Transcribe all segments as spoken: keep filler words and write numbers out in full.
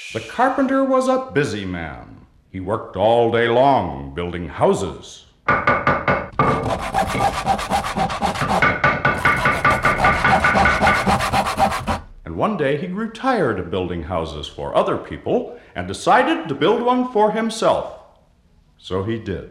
The carpenter was a busy man. He worked all day long building houses. And one day he grew tired of building houses for other people and decided to build one for himself. So he did.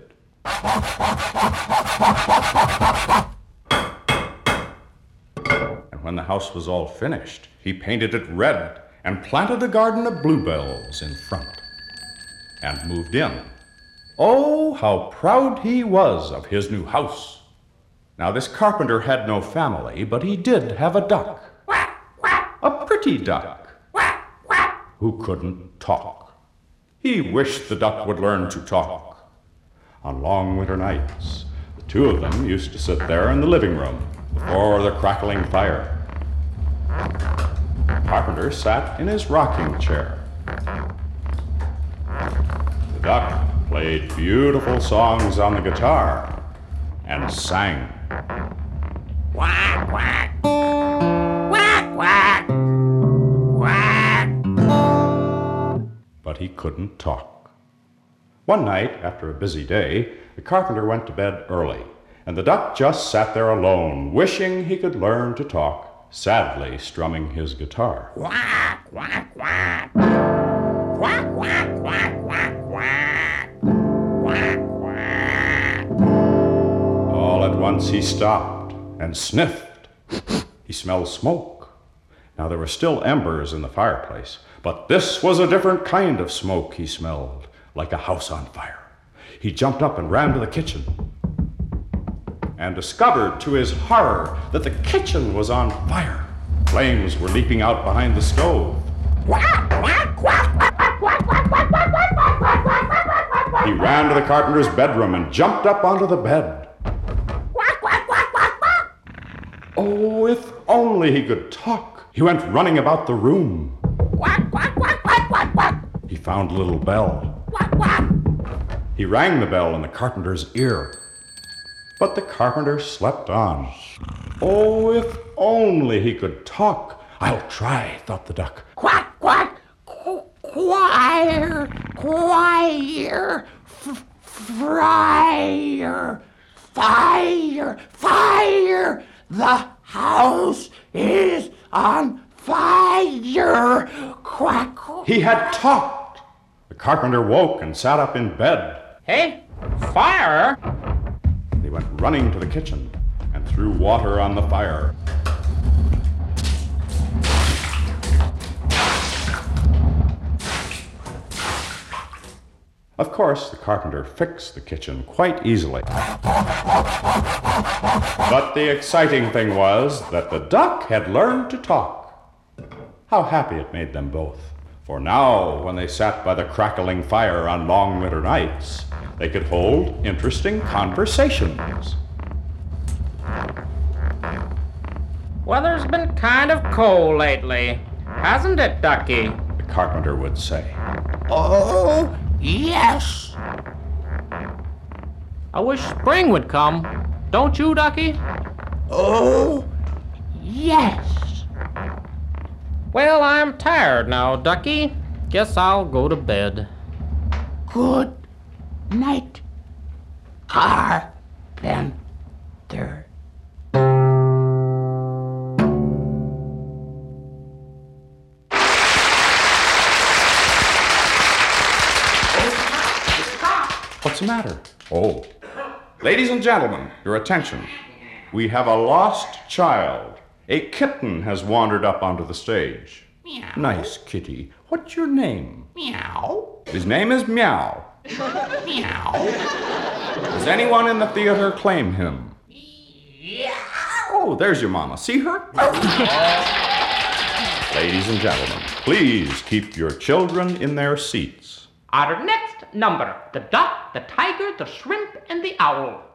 And when the house was all finished, he painted it red and planted a garden of bluebells in front and moved in. Oh, how proud he was of his new house. Now, this carpenter had no family, but he did have a duck. A pretty duck who couldn't talk. He wished the duck would learn to talk. On long winter nights, the two of them used to sit there in the living room before the crackling fire. The carpenter sat in his rocking chair. The duck played beautiful songs on the guitar and sang. Quack, quack. Quack, quack. Quack. But he couldn't talk. One night, after a busy day, the carpenter went to bed early, and the duck just sat there alone, wishing he could learn to talk, sadly strumming his guitar. Quack, quack, quack. Quack, quack, quack, quack, quack. Quack, quack. All at once he stopped and sniffed. He smelled smoke. Now there were still embers in the fireplace, but this was a different kind of smoke he smelled, like a house on fire. He jumped up and ran to the kitchen and discovered to his horror that the kitchen was on fire. Flames were leaping out behind the stove. Quack, quack, quack, quack, quack, quack, quack, quack, quack, quack, quack, quack, quack, quack. He ran to the carpenter's bedroom and jumped up onto the bed. Quack, quack, quack, quack, quack. Oh, if only he could talk. He went running about the room. Quack, quack, quack, quack, quack, quack. He found a little bell. Quack, quack. He rang the bell in the carpenter's ear. But the carpenter slept on. Oh, if only he could talk. I'll try, thought the duck. Quack, quack. Qu- Choir, choir, f- friar, fire, fire. The house is on fire. Quack. He had talked. The carpenter woke and sat up in bed. Hey, fire! He went running to the kitchen and threw water on the fire. Of course, the carpenter fixed the kitchen quite easily. But the exciting thing was that the duck had learned to talk. How happy it made them both. For now, when they sat by the crackling fire on long winter nights, they could hold interesting conversations. Weather's been kind of cold lately, hasn't it, Ducky? The carpenter would say. Oh, yes. I wish spring would come. Don't you, Ducky? Oh, yes. Well, I'm tired now, Ducky. Guess I'll go to bed. Good night, carpenter. What's the matter? Oh. Ladies and gentlemen, your attention. We have a lost child. A kitten has wandered up onto the stage. Meow. Nice kitty. What's your name? Meow. His name is Meow. Meow. Does anyone in the theater claim him? Yeah. Oh, there's your mama. See her? Ladies and gentlemen, please keep your children in their seats. Our next number, the duck, the tiger, the shrimp, and the owl.